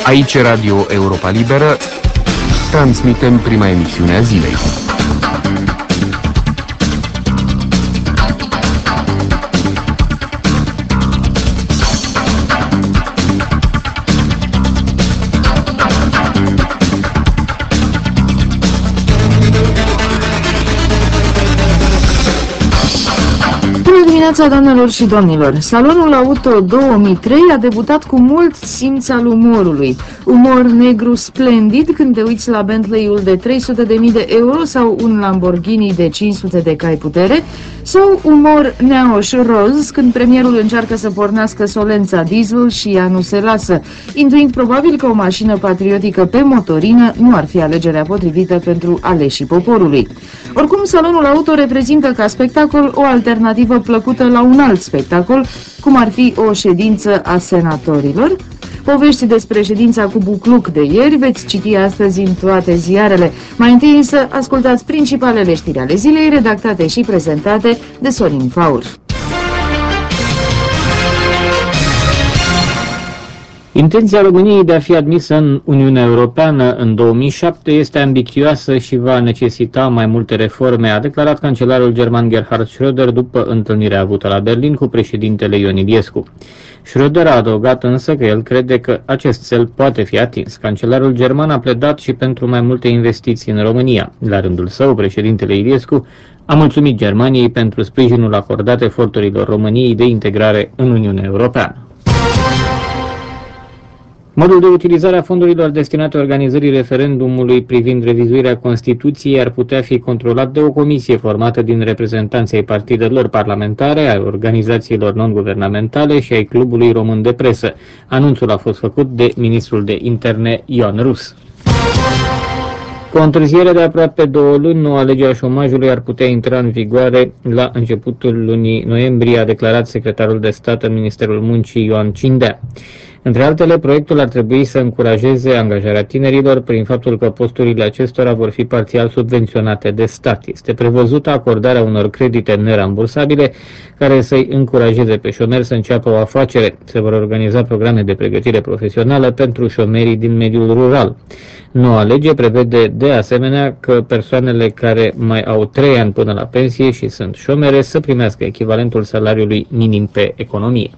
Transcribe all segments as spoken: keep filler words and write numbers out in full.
Aici Radio Europa Liberă, transmitem prima emisiune a zilei. Bună dimineața, doamnelor și domnilor! Salonul Auto două mii trei a debutat cu mult simț al umorului. Umor negru splendid când te uiți la Bentley-ul de trei sute de mii de euro sau un Lamborghini de cinci sute de cai putere, sau umor neoș roz când premierul încearcă să pornească Solența diesel și ea nu se lasă, intuind probabil că o mașină patriotică pe motorină nu ar fi alegerea potrivită pentru aleșii poporului. Oricum, Salonul Auto reprezintă ca spectacol o alternativă plăcută la un alt spectacol, cum ar fi o ședință a senatorilor. Povești despre ședința cu bucluc de ieri veți citi astăzi în toate ziarele. Mai întâi însă ascultați principalele știri ale zilei, redactate și prezentate de Sorin Faur. Intenția României de a fi admisă în Uniunea Europeană în două mii șapte este ambițioasă și va necesita mai multe reforme, a declarat cancelarul german Gerhard Schröder după întâlnirea avută la Berlin cu președintele Ion Iliescu. Schröder a adăugat însă că el crede că acest cel poate fi atins. Cancelarul german a pledat și pentru mai multe investiții în România. La rândul său, președintele Iliescu a mulțumit Germaniei pentru sprijinul acordat eforturilor României de integrare în Uniunea Europeană. Modul de utilizare a fondurilor destinate organizării referendumului privind revizuirea Constituției ar putea fi controlat de o comisie formată din reprezentanții ai partidelor parlamentare, ai organizațiilor non-guvernamentale și ai Clubului Român de Presă. Anunțul a fost făcut de ministrul de interne Ioan Rus. Cu o întârziere de aproape două luni, noua lege a șomajului ar putea intra în vigoare la începutul lunii noiembrie, a declarat secretarul de stat în Ministerul Muncii Ioan Cindea. Între altele, proiectul ar trebui să încurajeze angajarea tinerilor prin faptul că posturile acestora vor fi parțial subvenționate de stat. Este prevăzută acordarea unor credite nerambursabile care să-i încurajeze pe șomeri să înceapă o afacere. Se vor organiza programe de pregătire profesională pentru șomerii din mediul rural. Noua lege prevede de asemenea că persoanele care mai au trei ani până la pensie și sunt șomere să primească echivalentul salariului minim pe economie.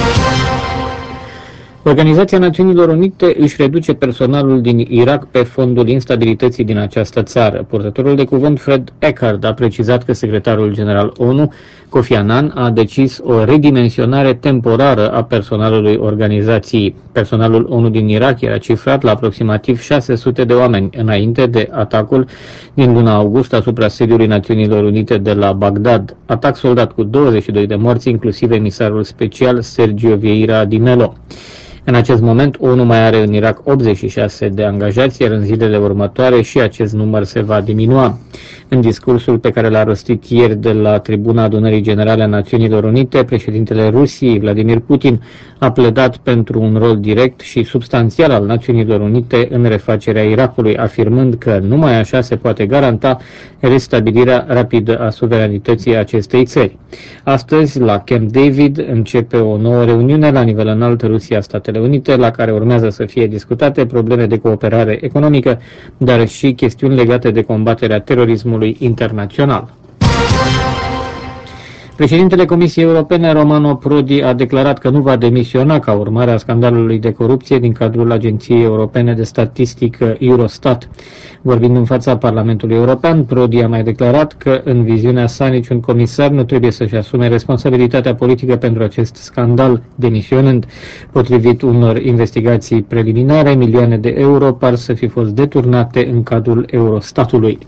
Organizația Națiunilor Unite își reduce personalul din Irak pe fondul instabilității din această țară. Purtătorul de cuvânt Fred Eckhard a precizat că secretarul general ONU, Kofi Annan, a decis o redimensionare temporară a personalului organizației. Personalul ONU din Irak era cifrat la aproximativ șase sute de oameni înainte de atacul din luna august asupra sediului Națiunilor Unite de la Bagdad. Atac soldat cu douăzeci și doi de morți, inclusiv emisarul special Sergio Vieira Di Mello. În acest moment, ONU mai are în Irak optzeci și șase de angajați, iar în zilele următoare și acest număr se va diminua. În discursul pe care l-a rostit ieri de la tribuna Adunării Generale a Națiunilor Unite, președintele Rusiei, Vladimir Putin, a pledat pentru un rol direct și substanțial al Națiunilor Unite în refacerea Irakului, afirmând că numai așa se poate garanta restabilirea rapidă a suveranității acestei țări. Astăzi, la Camp David, începe o nouă reuniune la nivel înalt Rusia-Statele Unite, la care urmează să fie discutate probleme de cooperare economică, dar și chestiuni legate de combaterea terorismului internațional. Președintele Comisiei Europene, Romano Prodi, a declarat că nu va demisiona ca urmare a scandalului de corupție din cadrul Agenției Europene de Statistică Eurostat. Vorbind în fața Parlamentului European, Prodi a mai declarat că, în viziunea sa, niciun comisar nu trebuie să-și asume responsabilitatea politică pentru acest scandal, demisionând. Potrivit unor investigații preliminare, milioane de euro par să fi fost deturnate în cadrul Eurostatului.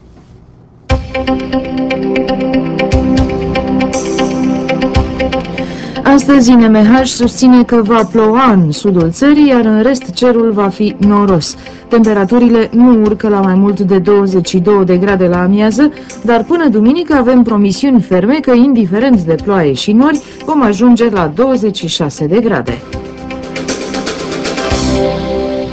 Astăzi, N M H susține că va ploua în sudul țării, iar în rest cerul va fi noros. Temperaturile nu urcă la mai mult de douăzeci și două de grade la amiază, dar până duminică avem promisiuni ferme că, indiferent de ploaie și nori, vom ajunge la douăzeci și șase de grade. Grupul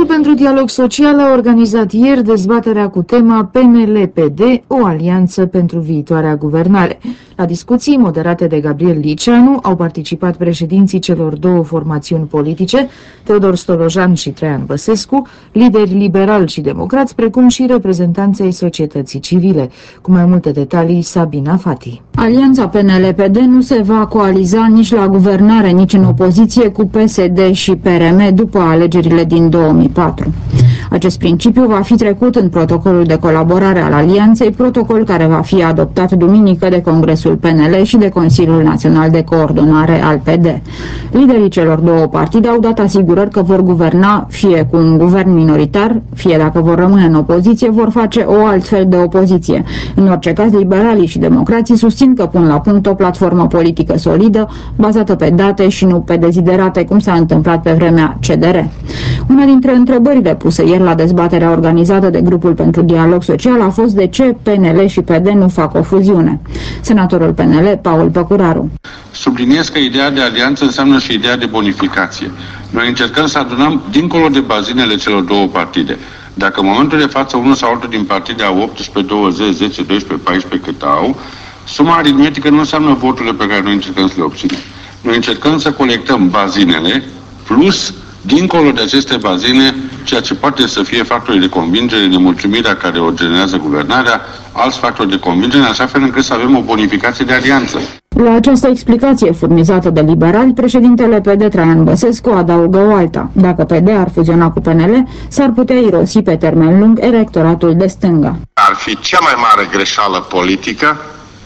Grupul pentru Dialog Social a organizat ieri dezbaterea cu tema P N L P D, o alianță pentru viitoarea guvernare. La discuții moderate de Gabriel Liceanu au participat președinții celor două formațiuni politice, Teodor Stolojan și Traian Băsescu, lideri liberali și democrați, precum și reprezentanții societății civile. Cu mai multe detalii, Sabina Fati. Alianța P N L P D nu se va coaliza nici la guvernare, nici în opoziție cu P S D și P R M după alegerile din două mii patru. Acest principiu va fi trecut în protocolul de colaborare al alianței, protocol care va fi adoptat duminică de Congresul P N L și de Consiliul Național de Coordonare al P D. Liderii celor două partide au dat asigurări că vor guverna fie cu un guvern minoritar, fie dacă vor rămâne în opoziție, vor face o altfel de opoziție. În orice caz, liberalii și democrații susțin că pun la punct o platformă politică solidă, bazată pe date și nu pe deziderate, cum s-a întâmplat pe vremea C D R. Una dintre întrebările puse ieri la dezbaterea organizată de Grupul pentru Dialog Social a fost de ce P N L și P D nu fac o fuziune. Senatorul P N L, Paul Păcuraru. Subliniez că ideea de alianță înseamnă și ideea de bonificație. Noi încercăm să adunăm dincolo de bazinele celor două partide. Dacă în momentul de față unul sau altul din partide au optsprezece, douăzeci, zece, doisprezece, paisprezece cât au, suma aritmetică nu înseamnă voturile pe care noi încercăm să le obținem. Noi încercăm să colectăm bazinele plus, dincolo de aceste bazine, ceea ce poate să fie factori de convingere, nemulțumirea care o generează guvernarea, alți factori de convingere, în așa fel încât să avem o bonificație de alianță. La această explicație furnizată de liberali, președintele P D Traian Băsescu adaugă o alta. Dacă P D ar fuziona cu P N L, s-ar putea irosi pe termen lung electoratul de stânga. Ar fi cea mai mare greșeală politică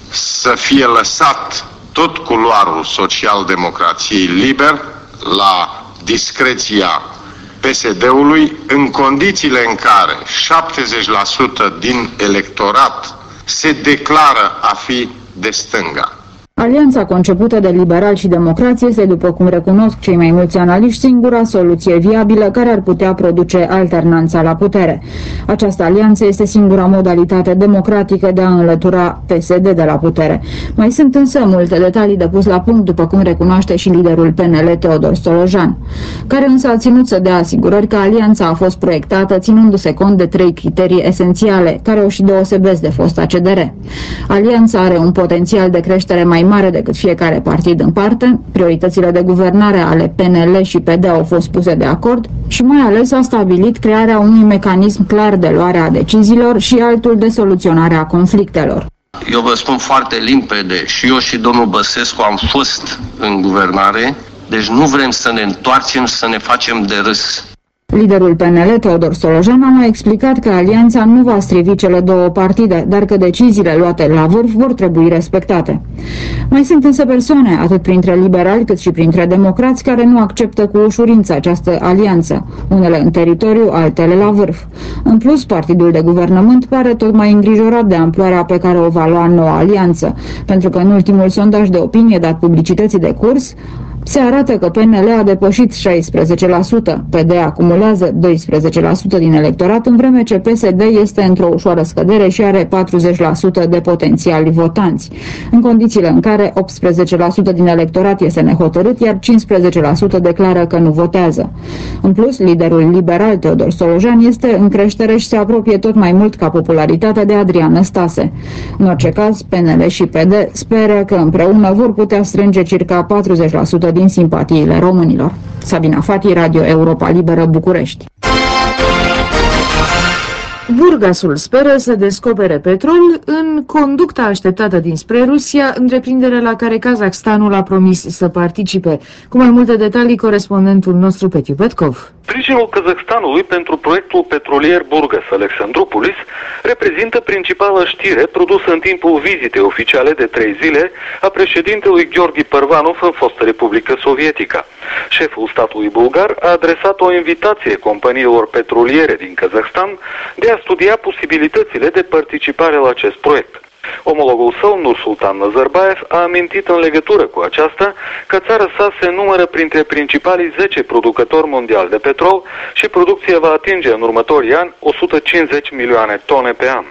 să fie lăsat tot culoarul social-democrației liber la discreția P S D-ului în condițiile în care șaptezeci la sută din electorat se declară a fi de stânga. Alianța concepută de liberali și democrați este, după cum recunosc cei mai mulți analiști, singura soluție viabilă care ar putea produce alternanța la putere. Această alianță este singura modalitate democratică de a înlătura P S D de la putere. Mai sunt însă multe detalii de pus la punct, după cum recunoaște și liderul P N L, Teodor Stolojan, care însă a ținut să dea asigurări că alianța a fost proiectată ținându-se cont de trei criterii esențiale, care o și deosebesc de fosta C D R. Alianța are un potențial de creștere mai mare decât fiecare partid în parte, prioritățile de guvernare ale P N L și P D au fost puse de acord și mai ales a stabilit crearea unui mecanism clar de luare a deciziilor și altul de soluționare a conflictelor. Eu vă spun foarte limpede, și eu și domnul Băsescu am fost în guvernare, deci nu vrem să ne întoarcem să ne facem de râs. Liderul P N L, Teodor Stolojan, a mai explicat că alianța nu va strivi cele două partide, dar că deciziile luate la vârf vor trebui respectate. Mai sunt însă persoane, atât printre liberali cât și printre democrați, care nu acceptă cu ușurință această alianță, unele în teritoriu, altele la vârf. În plus, partidul de guvernământ pare tot mai îngrijorat de amploarea pe care o va lua noua alianță, pentru că în ultimul sondaj de opinie dat publicității de curs, se arată că P N L a depășit șaisprezece la sută, P D acumulează doisprezece la sută din electorat, în vreme ce P S D este într-o ușoară scădere și are patruzeci la sută de potențiali votanți, în condițiile în care optsprezece la sută din electorat este nehotărât, iar cincisprezece la sută declară că nu votează. În plus, liderul liberal Teodor Stolojan este în creștere și se apropie tot mai mult ca popularitatea de Adrian Năstase. În orice caz, P N L și P D speră că împreună vor putea strânge circa patruzeci la sută din simpatiile românilor. Sabina Fati, Radio Europa Liberă, București. Burgasul speră să descopere petrol în conducta așteptată dinspre Rusia, întreprindere la care Kazakhstanul a promis să participe. Cu mai multe detalii, corespondentul nostru Petiu Petkov. Sprijinul Kazahstanului pentru proiectul petrolier Burgas Alexandroupolis reprezintă principala știre produsă în timpul vizitei oficiale de trei zile a președintelui Gheorghe Părvanov în fostă Republică Sovietică. Șeful statului bulgar a adresat o invitație companiilor petroliere din Kazahstan de a studia posibilitățile de participare la acest proiect. Omologul său, Nursultan Nazarbayev, a amintit în legătură cu aceasta că țara sa se numără printre principalii zece producători mondiali de petrol și producția va atinge în următorii ani o sută cincizeci milioane tone pe an.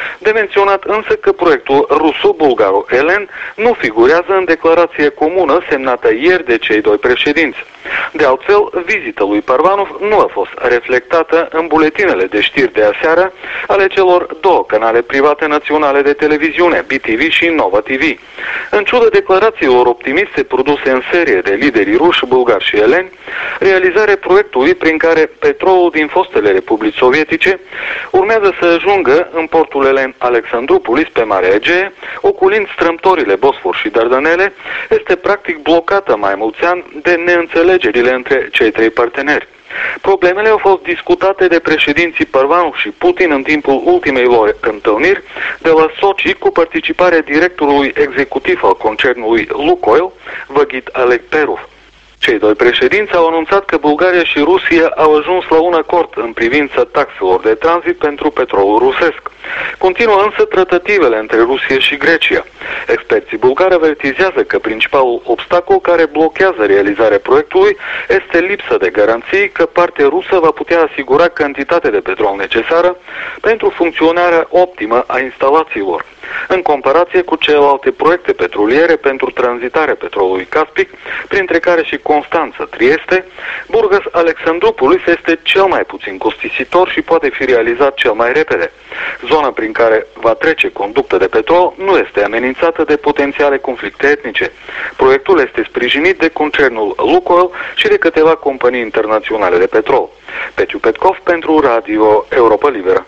De menționat însă că proiectul ruso-bulgaro-elen nu figurează în declarație comună semnată ieri de cei doi președinți. De altfel, vizita lui Parvanov nu a fost reflectată în buletinele de știri de aseară ale celor două canale private naționale de televiziune, B T V și Nova T V. În ciuda declarațiilor optimiste produse în serie de liderii ruși, bulgari și eleni, realizarea proiectului prin care petrolul din fostele republici sovietice urmează să ajungă în portul elen Alexandroupolis pe Marea Egee, oculind strâmtorile Bosfor și Dardanele, este practic blocată mai mulți ani de neînțelegerile între cei trei parteneri. Problemele au fost discutate de președinții Parvanov și Putin în timpul ultimei lor întâlniri de la Sochi cu participarea directorului executiv al concernului Lukoil, Vagit Alekperov. Cei doi președinți au anunțat că Bulgaria și Rusia au ajuns la un acord în privința taxelor de tranzit pentru petrolul rusesc. Continuă însă tratativele între Rusia și Grecia. Experții bulgari avertizează că principalul obstacol care blochează realizarea proiectului este lipsa de garanții că partea rusă va putea asigura cantitatea de petrol necesară pentru funcționarea optimă a instalațiilor. În comparație cu celelalte proiecte petroliere pentru tranzitarea petrolului caspic, printre care și Constanța Trieste, Burgas Alexandroupolis este cel mai puțin costisitor și poate fi realizat cel mai repede. Zona prin care va trece conducta de petrol nu este amenințată de potențiale conflicte etnice. Proiectul este sprijinit de concernul Lukoil și de câteva companii internaționale de petrol. Petiu Petkov pentru Radio Europa Liberă.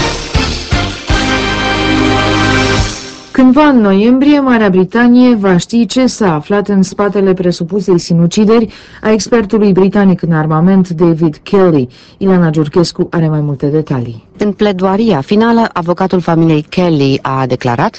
Cândva în noiembrie, Marea Britanie va ști ce s-a aflat în spatele presupusei sinucideri a expertului britanic în armament David Kelly. Ileana Giurchescu are mai multe detalii. În pledoaria finală, avocatul familiei Kelly a declarat: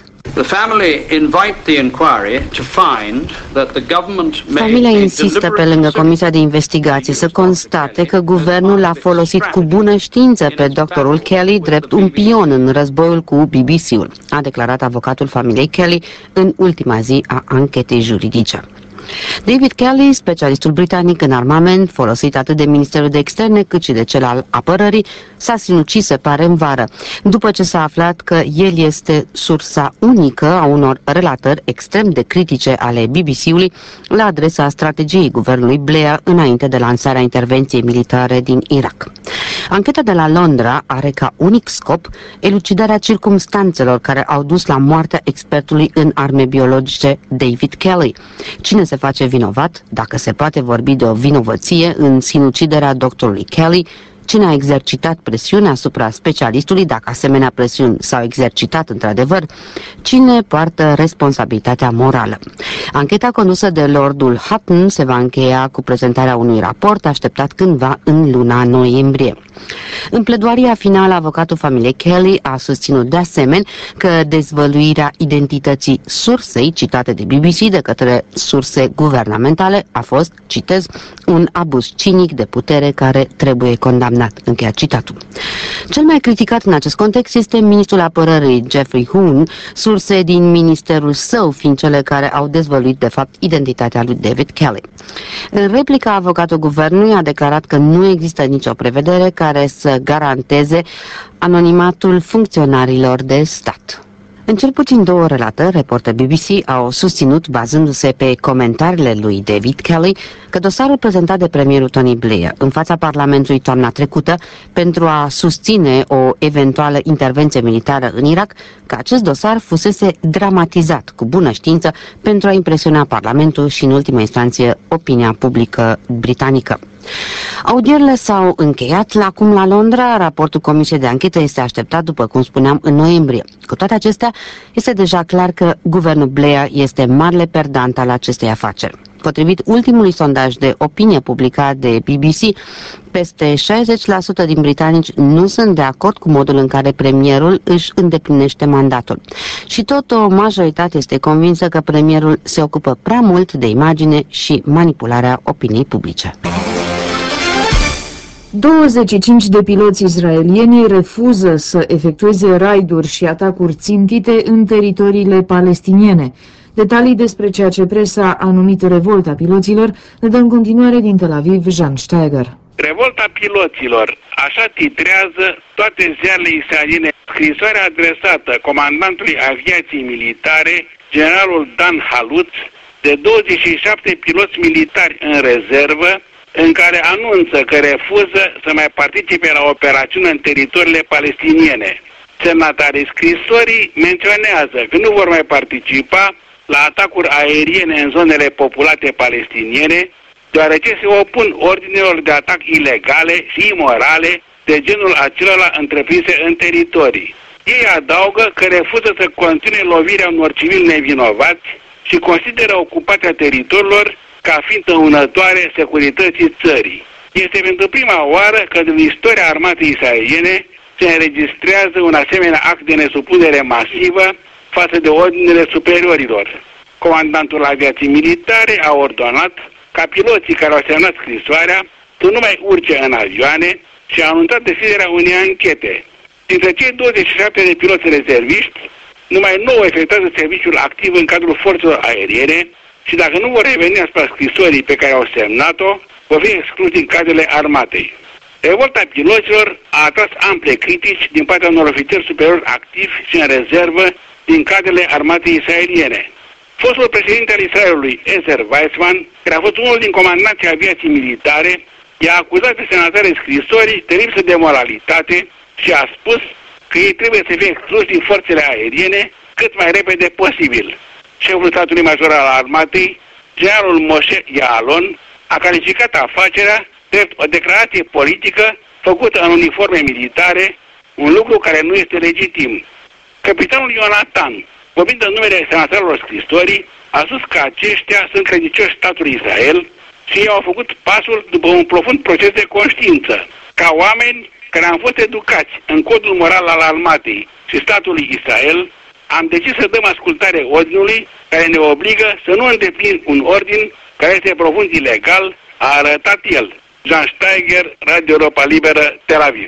Familia insistă pe lângă Comisia de Investigație să constate că guvernul a folosit cu bună știință pe doctorul Kelly drept un pion în războiul cu B B C-ul, a declarat avocatul familiei Kelly în ultima zi a anchetei juridice. David Kelly, specialistul britanic în armament, folosit atât de Ministerul de Externe cât și de cel al Apărării, s-a sinucis, se pare, în vară, după ce s-a aflat că el este sursa unică a unor relatări extrem de critice ale B B C-ului la adresa strategiei guvernului Blair înainte de lansarea intervenției militare din Irak. Ancheta de la Londra are ca unic scop elucidarea circumstanțelor care au dus la moartea expertului în arme biologice David Kelly. Cine se face vinovat, dacă se poate vorbi de o vinovăție în sinuciderea doctorului Kelly, cine a exercitat presiunea asupra specialistului, dacă asemenea presiuni s-au exercitat într-adevăr, cine poartă responsabilitatea morală. Ancheta condusă de Lordul Hutton se va încheia cu prezentarea unui raport așteptat cândva în luna noiembrie. În pledoaria finală, avocatul familiei Kelly a susținut de asemenea că dezvăluirea identității sursei citate de B B C de către surse guvernamentale a fost, citez, un abuz cinic de putere care trebuie condamnat. Încheia citatul. Cel mai criticat în acest context este ministrul apărării Geoffrey Hoon, surse din ministerul său fiind cele care au dezvăluit de fapt identitatea lui David Kelly. În replica, avocatul guvernului a declarat că nu există nicio prevedere care să garanteze anonimatul funcționarilor de stat. În cel puțin două relatări, reporteri B B C au susținut, bazându-se pe comentariile lui David Kelly, că dosarul prezentat de premierul Tony Blair în fața Parlamentului toamna trecută pentru a susține o eventuală intervenție militară în Irak, că acest dosar fusese dramatizat cu bună știință pentru a impresiona Parlamentul și, în ultima instanță, opinia publică britanică. Audierile s-au încheiat la acum la Londra, raportul Comisiei de Anchetă este așteptat, după cum spuneam, în noiembrie. Cu toate acestea, este deja clar că guvernul Blair este marele perdant al acestei afaceri. Potrivit ultimului sondaj de opinie publicat de B B C, peste șaizeci la sută din britanici nu sunt de acord cu modul în care premierul își îndeplinește mandatul. Și tot o majoritate este convinsă că premierul se ocupă prea mult de imagine și manipularea opiniei publice. douăzeci și cinci de piloți israelieni refuză să efectueze raiduri și atacuri țintite în teritoriile palestiniene. Detalii despre ceea ce presa a numit revolta piloților le dă în continuare din Tel Aviv Jean Steiger. Revolta piloților, așa titrează toate ziarele israeliene. Scrisoarea adresată comandantului aviației militare, generalul Dan Haluț, de douăzeci și șapte piloți militari în rezervă, în care anunță că refuză să mai participe la operațiuni în teritoriile palestiniene. Semnatarii scrisorii menționează că nu vor mai participa la atacuri aeriene în zonele populate palestiniene, deoarece se opun ordinelor de atac ilegale și imorale de genul acelora întreprinse în teritorii. Ei adaugă că refuză să continue lovirea unor civili nevinovați și consideră ocupația teritoriilor ca fiind înăunătoare securității țării. Este pentru prima oară că în istoria armatei israeliene se înregistrează un asemenea act de nesupunere masivă față de ordinele superiorilor. Comandantul aviației militare a ordonat ca piloții care au semnat scrisoarea să nu mai urce în avioane și a anunțat deschiderea unei anchete. Dintre cei douăzeci și șapte de piloți rezerviști, numai nouă efectuează serviciul activ în cadrul forțelor aeriene și dacă nu vor reveni asupra scrisorii pe care au semnat-o, vor fi excluși din cadrele armatei. Revolta piloților a atras ample critici din partea unor ofițeri superiori activi și în rezervă din cadrele armatei israeliene. Fostul președinte al Israelului, Ezer Weizmann, care a fost unul din comandanții aviației militare, i-a acuzat de semnatarea scrisorii de lipsă de moralitate și a spus că ei trebuie să fie excluși din forțele aeriene cât mai repede posibil. Șeful statului major al armatei, generalul Moshe Yaalon, a calificat afacerea drept o declarație politică făcută în uniforme militare, un lucru care nu este legitim. Capitanul Ionatan, vorbind în numele semnatarilor scrisorii, a spus că aceștia sunt credincioși statului Israel și ei au făcut pasul după un profund proces de conștiință. Ca oameni care am fost educați în codul moral al armatei și statului Israel, am decis să dăm ascultare ordinului care ne obligă să nu îndeplinim un ordin care este profund ilegal, a arătat el. Jean Steiger, Radio Europa Liberă, Tel Aviv.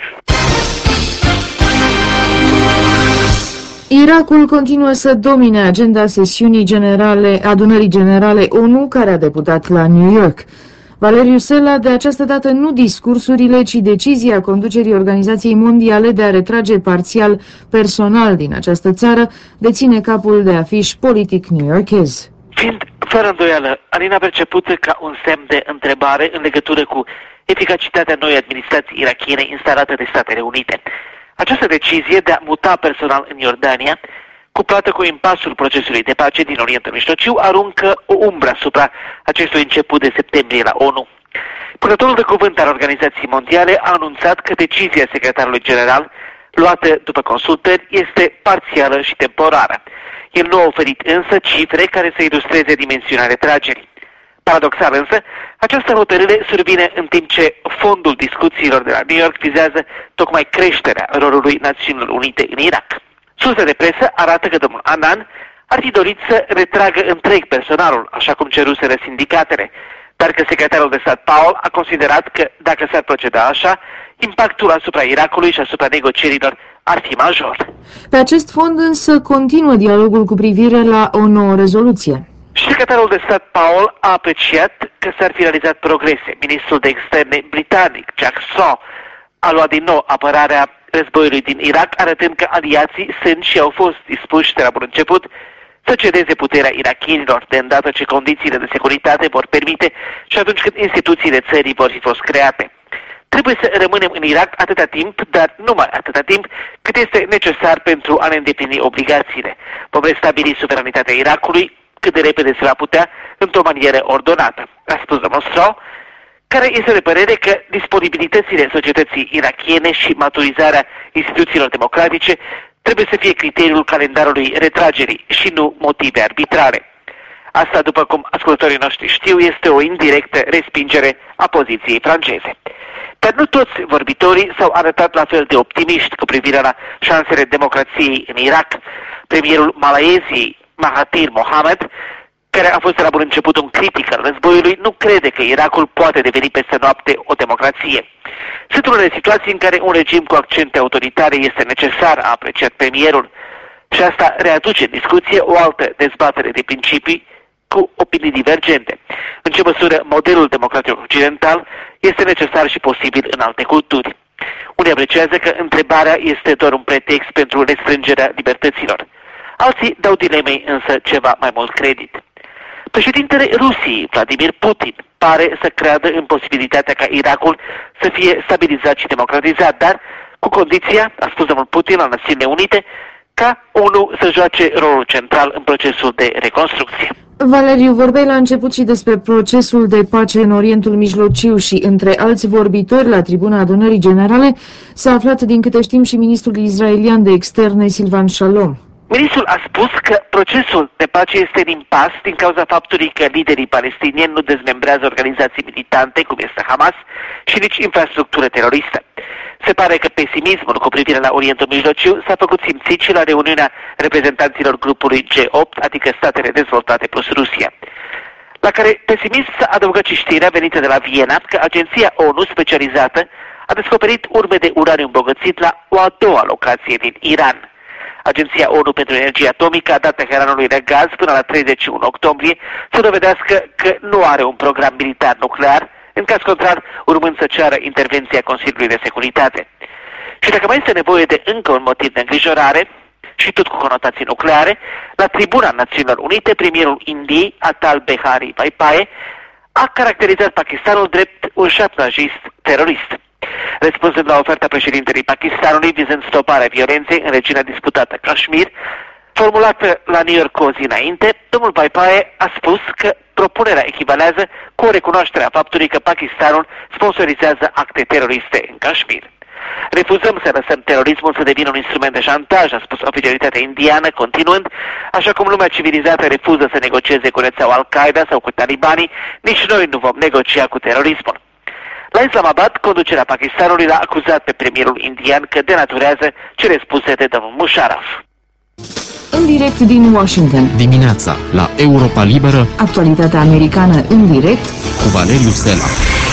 Irakul continuă să domine agenda sesiunii generale, adunării generale ONU, care a debutat la New York. Valeriu Sela, de această dată nu discursurile, ci decizia conducerii Organizației Mondiale de a retrage parțial personal din această țară, deține capul de afiș politic newyorkez. Fiind, fără îndoială, arena percepută ca un semn de întrebare în legătură cu eficacitatea noii administrații irakiene instalate de Statele Unite. Această decizie de a muta personal în Iordania, cuplată cu impasul procesului de pace din Orientul Mijlociu, aruncă o umbră asupra acestui început de septembrie la ONU. Purtătorul de cuvânt al Organizației Mondiale a anunțat că decizia secretarului general, luată după consultări, este parțială și temporară. El nu a oferit însă cifre care să ilustreze dimensiunea retragerii. Paradoxal însă, această hotărâre survine în timp ce fondul discuțiilor de la New York vizează tocmai creșterea rolului Națiunilor Unite în Irak. Surse de presă arată că domnul Annan ar fi dorit să retragă întreg personalul, așa cum ceruseră sindicatele, dar că secretarul de stat Powell a considerat că, dacă s-ar proceda așa, impactul asupra Irakului și asupra negocierilor ar fi major. Pe acest fond însă continuă dialogul cu privire la o nouă rezoluție. Secretarul de stat Powell a apreciat că s-ar fi realizat progrese. Ministrul de externe britanic, Jack Straw, a luat din nou apărarea războiului din Irak, arătând că aliații sunt și au fost dispuși de la bun început să cedeze puterea irakienilor, de îndată ce condițiile de securitate vor permite și atunci când instituțiile țării vor fi fost create. Trebuie să rămânem în Irak atâta timp, dar numai atâta timp cât este necesar pentru a ne îndeplini obligațiile. Vom restabili suveranitatea Irakului cât de repede se va putea, într-o manieră ordonată, a spus domnul Straw, care este de părere că disponibilitățile societății irakiene și maturizarea instituțiilor democratice trebuie să fie criteriul calendarului retragerii și nu motive arbitrare. Asta, după cum ascultătorii noștri știu, este o indirectă respingere a poziției franceze. Dar nu toți vorbitorii s-au arătat la fel de optimiști cu privire la șansele democrației în Irak. Premierul Malaysiei, Mahathir Mohamad, care a fost de la bun început un critic al războiului, nu crede că Irakul poate deveni peste noapte o democrație. Sunt unele situații în care un regim cu accente autoritare este necesar, a apreciat premierul, și asta readuce în discuție o altă dezbatere de principii cu opinii divergente. În ce măsură modelul democratic occidental este necesar și posibil în alte culturi. Unii apreciază că întrebarea este doar un pretext pentru restrângerea libertăților. Alții dau dilemei însă ceva mai mult credit. Președintele Rusiei, Vladimir Putin, pare să creadă în posibilitatea ca Irakul să fie stabilizat și democratizat, dar cu condiția, a spus domnul Putin la Națiunile Unite, ca ONU să joace rolul central în procesul de reconstrucție. Valeriu, vorbeai la început și despre procesul de pace în Orientul Mijlociu și între alți vorbitori la tribuna adunării generale s-a aflat, din câte știm, și ministrul israelian de externe Silvan Shalom. Ministrul a spus că procesul de pace este în impas din cauza faptului că liderii palestinieni nu dezmembrează organizații militante, cum este Hamas, și nici infrastructură teroristă. Se pare că pesimismul cu privire la Orientul Mijlociu s-a făcut simțit și la reuniunea reprezentanților grupului G opt, adică statele dezvoltate plus Rusia, la care pesimism s-a adăugat și știrea venită de la Viena că agenția ONU specializată a descoperit urme de uraniu îmbogățit la o a doua locație din Iran. Agenția ONU pentru Energie Atomică a dat Teheranului răgaz până la treizeci și unu octombrie să dovedească că nu are un program militar nuclear, în caz contrar urmând să ceară intervenția Consiliului de Securitate. Și dacă mai este nevoie de încă un motiv de îngrijorare, și tot cu conotații nucleare, la tribuna Națiunilor Unite, premierul Indiei, Atal Bihari Vajpayee, a caracterizat Pakistanul drept un șantajist terorist. Răspunzând la oferta președintelui Pakistanului vizând stoparea violenței în regiunea disputată Kashmir, formulată la New York cu o zi înainte, domnul Vajpayee a spus că propunerea echivalează cu o recunoaștere a faptului că Pakistanul sponsorizează acte teroriste în Kashmir. Refuzăm să lăsăm terorismul să devină un instrument de șantaj, a spus oficialitatea indiană, continuând, așa cum lumea civilizată refuză să negocieze cu rețeaua Al-Qaeda sau cu talibanii, nici noi nu vom negocia cu terorismul. La Islamabad, conducerea Pakistanului l-a acuzat pe premierul indian că denaturează cele spuse de domnul Musharraf. În direct din Washington. Dimineața la Europa Liberă. Actualitatea americană în direct cu Valeriu Sela.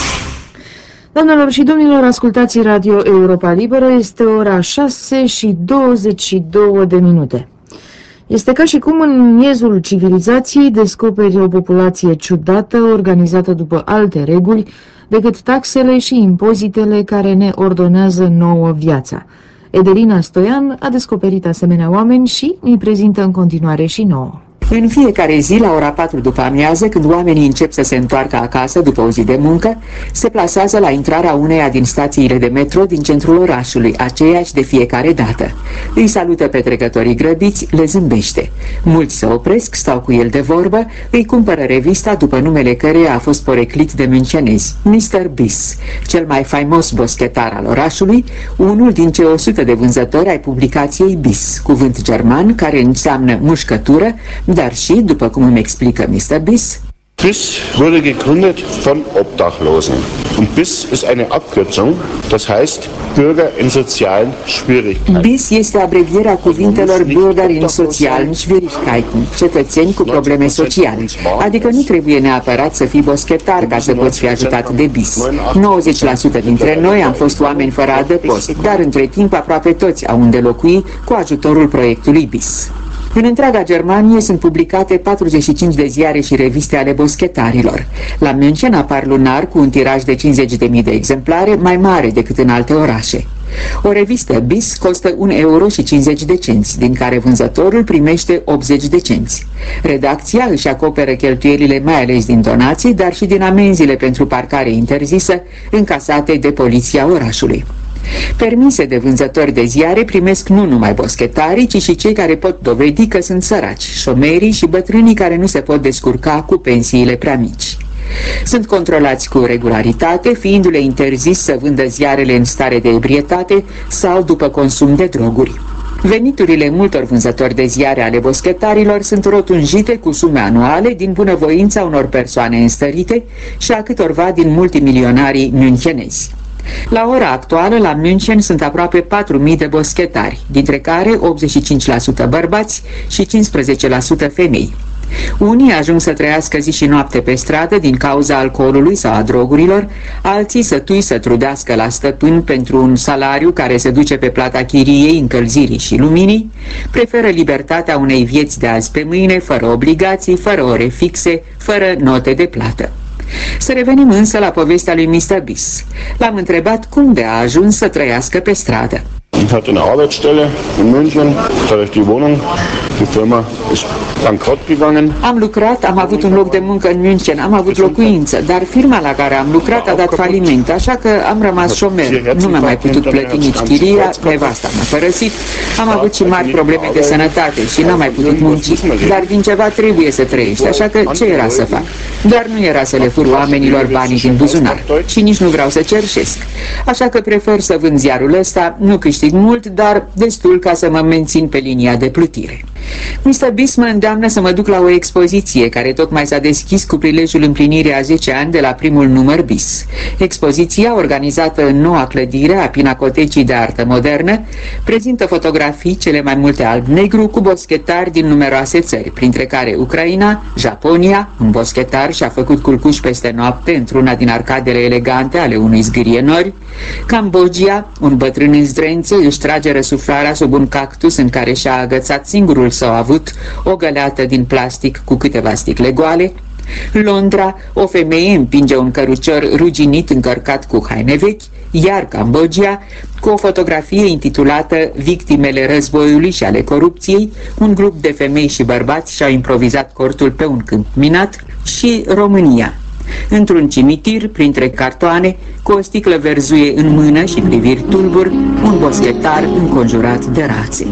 Doamnelor și domnilor, ascultați Radio Europa Liberă, este ora șase și douăzeci și două de minute. Este ca și cum în miezul civilizației descoperi o populație ciudată, organizată după alte reguli decât taxele și impozitele care ne ordonează nouă viața. Edelina Stoian a descoperit asemenea oameni și îi prezintă în continuare și nouă. În fiecare zi, la ora patru după amiază, când oamenii încep să se întoarcă acasă după o zi de muncă, se plasează la intrarea uneia din stațiile de metro din centrul orașului, aceeași de fiecare dată. Îi salută pe trecătorii grăbiți, le zâmbește. Mulți se opresc, stau cu el de vorbă, îi cumpără revista după numele căreia a fost poreclit de müncenezi, mister Biss, cel mai faimos boschetar al orașului, unul din cei o sută de vânzători ai publicației Biss, cuvânt german care înseamnă mușcătură, dar și, după cum îmi explică mister Biss, Biss wurde gegründet von Obdachlosen. Und Biss ist eine Abkürzung, das heißt Bürger in sozialen Schwierigkeiten. Biss este abrevierea cuvintelor Bürger in sozialen Schwierigkeiten, cetățeni cu probleme sociale. Adică nu trebuie neapărat să fii boschetar ca să poți fi ajutat de Biss. nouăzeci la sută dintre noi am fost oameni fără adăpost, dar între timp aproape toți au unde locui cu ajutorul proiectului Biss. În întreaga Germanie sunt publicate patruzeci și cinci de ziare și reviste ale boschetarilor. La München apar lunar cu un tiraj de cincizeci de mii de exemplare, mai mare decât în alte orașe. O revistă Biss costă un euro și cincizeci de cenți, din care vânzătorul primește optzeci de cenți. Redacția își acoperă cheltuielile mai ales din donații, dar și din amenziile pentru parcare interzisă, încasate de poliția orașului. Permise de vânzători de ziare primesc nu numai boschetarii, ci și cei care pot dovedi că sunt săraci, șomerii și bătrânii care nu se pot descurca cu pensiile prea mici. Sunt controlați cu regularitate, fiindu-le interzis să vândă ziarele în stare de ebrietate sau după consum de droguri. Veniturile multor vânzători de ziare ale boschetarilor sunt rotunjite cu sume anuale din bunăvoința unor persoane înstărite și a câtorva din multimilionarii münchenezi. La ora actuală, la München sunt aproape patru mii de boschetari, dintre care optzeci și cinci la sută bărbați și cincisprezece la sută femei. Unii ajung să trăiască zi și noapte pe stradă din cauza alcoolului sau a drogurilor, alții sătui să trudească la stăpân pentru un salariu care se duce pe plata chiriei, încălzirii și luminii, preferă libertatea unei vieți de azi pe mâine, fără obligații, fără ore fixe, fără note de plată. Să revenim însă la povestea lui mister Biss. L-am întrebat cum de a ajuns să trăiască pe stradă. Ich hatte eine Arbeitsstelle in München, da hatte ich die Wohnung, die Firma ist bankrott gegangen. Am lucrat, am avut un loc de muncă în München, am avut locuință, dar firma la care am lucrat a dat faliment, așa că am rămas șomer. Nu mi-am mai putut plăti nici chiria, nevasta m-a părăsit, am avut și mari probleme de sănătate și n-am mai putut munci. Dar din ceva trebuie să trăiești, așa că ce era să fac? Doar nu era să le fur oamenilor banii din buzunar și nici nu vreau să cerșesc. Așa că prefer să vând ziarul ăsta, nu câștig mult, dar destul ca să mă mențin pe linia de plutire. mister Biss mă îndeamnă să mă duc la o expoziție care tocmai s-a deschis cu prilejul împlinirii a zece ani de la primul număr Biss. Expoziția, organizată în noua clădire a Pinacotecii de Artă Modernă, prezintă fotografii, cele mai multe alb-negru, cu boschetari din numeroase țări, printre care Ucraina, Japonia, un boschetar și-a făcut culcuș peste noapte într-una din arcadele elegante ale unui zgârie nori, Cambodgia, un bătrân în zdrențe își trage răsuflarea sub un cactus în care și-a agățat singurul său avut o găleată din plastic cu câteva sticle goale, Londra, o femeie împinge un cărucior ruginit încărcat cu haine vechi, iar Cambodgia, cu o fotografie intitulată Victimele războiului și ale corupției, un grup de femei și bărbați și-au improvizat cortul pe un câmp minat, și România, într-un cimitir, printre cartoane, cu o sticlă verzuie în mână și priviri tulburi, un boschetar înconjurat de rațe.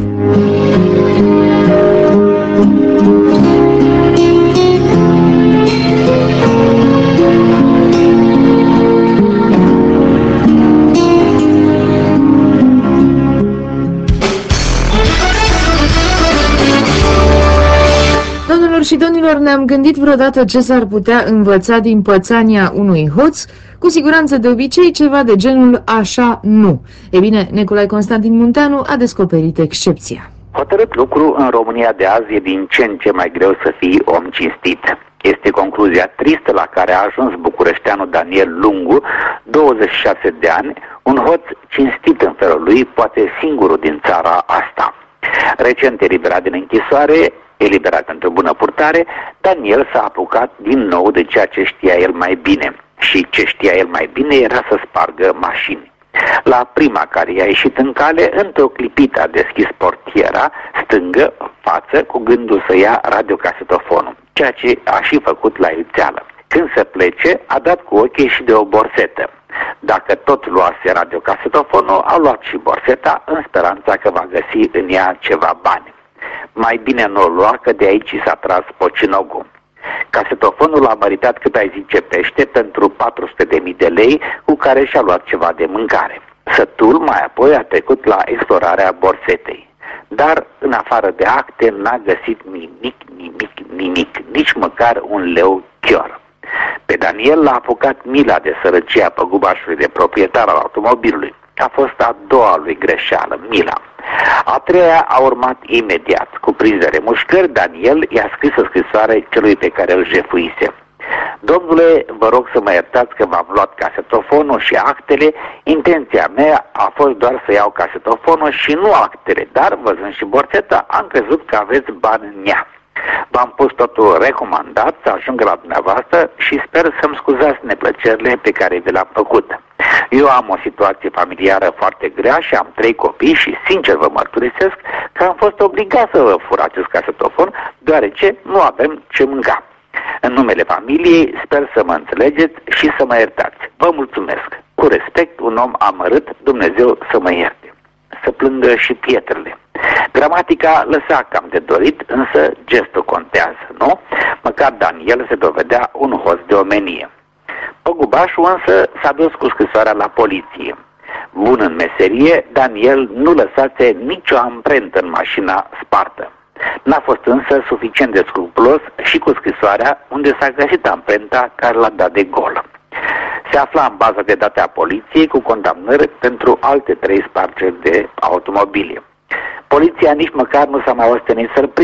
Și domnilor, ne-am gândit vreodată ce s-ar putea învăța din pățania unui hoț? Cu siguranță de obicei ceva de genul așa nu. E bine, Nicolae Constantin Munteanu a descoperit excepția. Hotărât lucru, în România de azi e din ce în ce mai greu să fii om cinstit. Este concluzia tristă la care a ajuns bucureșteanul Daniel Lungu, douăzeci și șase de ani, un hoț cinstit în felul lui, poate singurul din țara asta. Recent eliberat din închisoare, eliberat pentru bună purtare, Daniel s-a apucat din nou de ceea ce știa el mai bine. Și ce știa el mai bine era să spargă mașini. La prima care i-a ieșit în cale, într-o clipită a deschis portiera stângă, față, cu gândul să ia radiocasetofonul, ceea ce a și făcut la ițeală. Când se plece, a dat cu ochii și de o borsetă. Dacă tot luase radiocasetofonul, a luat și borseta, în speranța că va găsi în ea ceva bani. Mai bine nu o lua, că de aici s-a tras pocinogul. Casetofonul a măritat, cât ai zice, pește pentru patru sute de mii de lei, cu care și-a luat ceva de mâncare. Sătul mai apoi a trecut la explorarea borsetei. Dar, în afară de acte, n-a găsit nimic, nimic, nimic, nici măcar un leu chior. Pe Daniel l-a apucat mila de sărăcie a păgubașului de proprietar al automobilului. A fost a doua lui greșeală, mila. A treia a urmat imediat. Cuprins de remușcări, Daniel i-a scris o scrisoare celui pe care îl jefuise. Domnule, vă rog să mă iertați că v-am luat casetofonul și actele. Intenția mea a fost doar să iau casetofonul și nu actele, dar văzând și borțeta, am crezut că aveți bani în ea. V-am pus totul recomandat să ajungă la dumneavoastră și sper să-mi scuzați neplăcerile pe care vi le-am făcut. Eu am o situație familiară foarte grea și am trei copii și sincer vă mărturisesc că am fost obligat să vă fur acest casetofon, deoarece nu avem ce mânca. În numele familiei sper să mă înțelegeți și să mă iertați. Vă mulțumesc. Cu respect, un om amărât, Dumnezeu să mă ierte. Să plângă și pietrele. Gramatica lăsa cam de dorit, însă gestul contează, nu? Măcar Daniel se dovedea un hoț de omenie. Păgubașul însă s-a dus cu scrisoarea la poliție. Bun în meserie, Daniel nu lăsase nicio amprentă în mașina spartă. N-a fost însă suficient de scrupulos și cu scrisoarea unde s-a găsit amprenta care l-a dat de gol. Se afla în baza de date a poliției cu condamnări pentru alte trei spargeri de automobile. Poliția nici măcar nu s-a mai ostenit să-l prindă.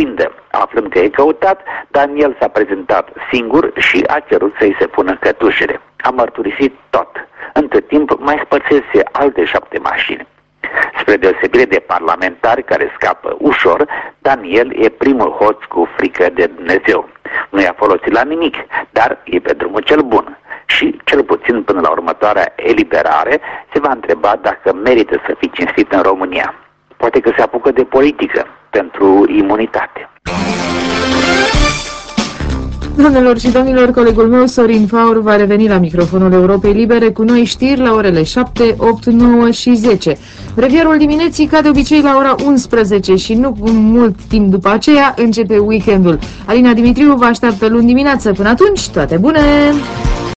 Aflând că e căutat, Daniel s-a prezentat singur și a cerut să-i se pună cătușele. A mărturisit tot. Între timp mai spărțese alte șapte mașini. Spre deosebire de parlamentari care scapă ușor, Daniel e primul hoț cu frică de Dumnezeu. Nu i-a folosit la nimic, dar e pe drumul cel bun. Și, cel puțin până la următoarea eliberare, se va întreba dacă merită să fie cinstit în România. Poate că se apucă de politică pentru imunitate. Doamnelor și domnilor, colegul meu Sorin Faur va reveni la microfonul Europei Libere cu noi știri la orele șapte, opt, nouă și zece. Revierul dimineții, ca de obicei, la ora unsprezece și nu cu mult timp după aceea începe weekendul. Alina Dimitriu vă așteaptă luni dimineață. Până atunci, toate bune!